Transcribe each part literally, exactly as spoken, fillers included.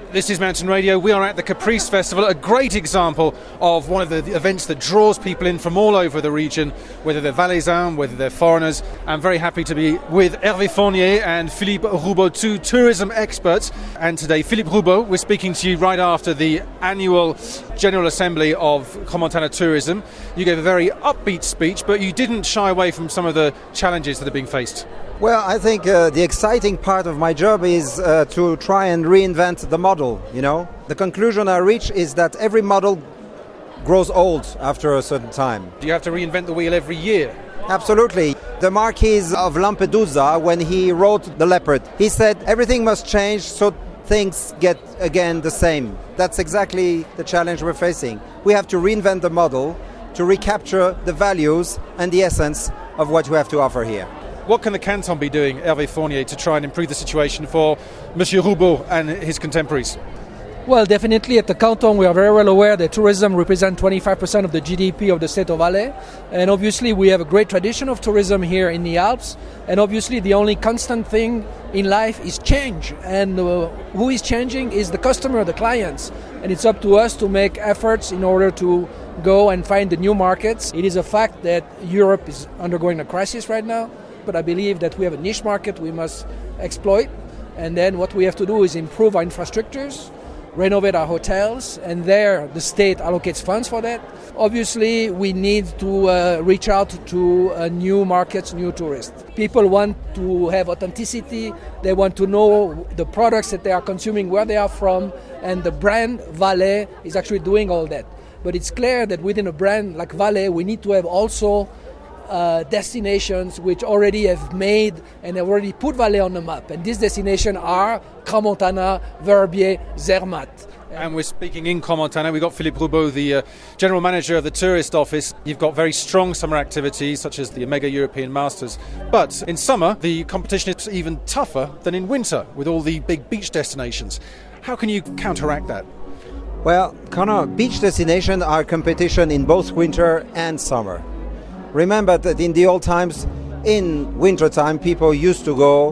This is Mountain Radio. We are at the Caprice Festival, a great example of one of the events that draws people in from all over the region, whether they're Valaisans, whether they're foreigners. I'm very happy to be with Hervé Fournier and Philippe Roubaud, two tourism experts. And today, Philippe Roubaud, we're speaking to you right after the annual General Assembly of Crans-Montana Tourism. You gave a very upbeat speech, but you didn't shy away from some of the challenges that are being faced. Well, I think uh, the exciting part of my job is uh, to try and reinvent the model, you know. The conclusion I reach is that every model grows old after a certain time. Do you have to reinvent the wheel every year? Absolutely. The Marquis of Lampedusa, when he wrote The Leopard, he said everything must change so things get again the same. That's exactly the challenge we're facing. We have to reinvent the model to recapture the values and the essence of what we have to offer here. What can the canton be doing, Hervé Fournier, to try and improve the situation for Monsieur Roubaud and his contemporaries? Well, definitely at the canton we are very well aware that tourism represents twenty-five percent of the G D P of the state of Valais. And obviously we have a great tradition of tourism here in the Alps. And obviously the only constant thing in life is change. And uh, who is changing is the customer, the clients. And it's up to us to make efforts in order to go and find the new markets. It is a fact that Europe is undergoing a crisis right now. But I believe that we have a niche market we must exploit. And then what we have to do is improve our infrastructures, renovate our hotels, and there the state allocates funds for that. Obviously, we need to uh, reach out to uh, new markets, new tourists. People want to have authenticity. They want to know the products that they are consuming, where they are from, and the brand Valais is actually doing all that. But it's clear that within a brand like Valais, we need to have also Uh, destinations which already have made and have already put Valais on the map. And these destinations are Crans-Montana, Verbier, Zermatt. And we're speaking in Crans-Montana. We've got Philippe Roubaud, the uh, General Manager of the Tourist Office. You've got very strong summer activities such as the Omega European Masters. But in summer, the competition is even tougher than in winter with all the big beach destinations. How can you counteract that? Well, Connor, beach destinations are competition in both winter and summer. Remember that in the old times, in wintertime, people used to go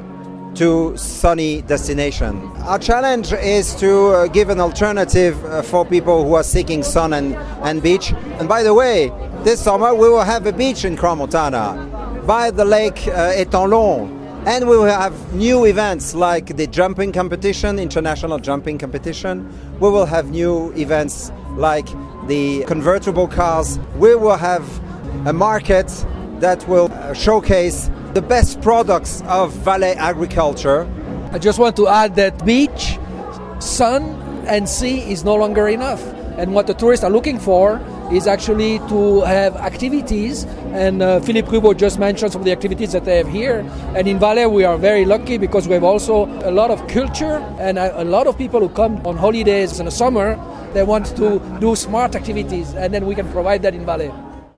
to sunny destinations. Our challenge is to uh, give an alternative uh, for people who are seeking sun and, and beach. And by the way, this summer we will have a beach in Crans-Montana by the lake uh, Étang-Long. And we will have new events like the jumping competition, international jumping competition. We will have new events like the convertible cars. We will have a market that will showcase the best products of Valais agriculture. I just want to add that beach, sun and sea is no longer enough. And what the tourists are looking for is actually to have activities. And uh, Philippe Roubaud just mentioned some of the activities that they have here. And in Valais we are very lucky because we have also a lot of culture and a, a lot of people who come on holidays in the summer. They want to do smart activities and then we can provide that in Valais.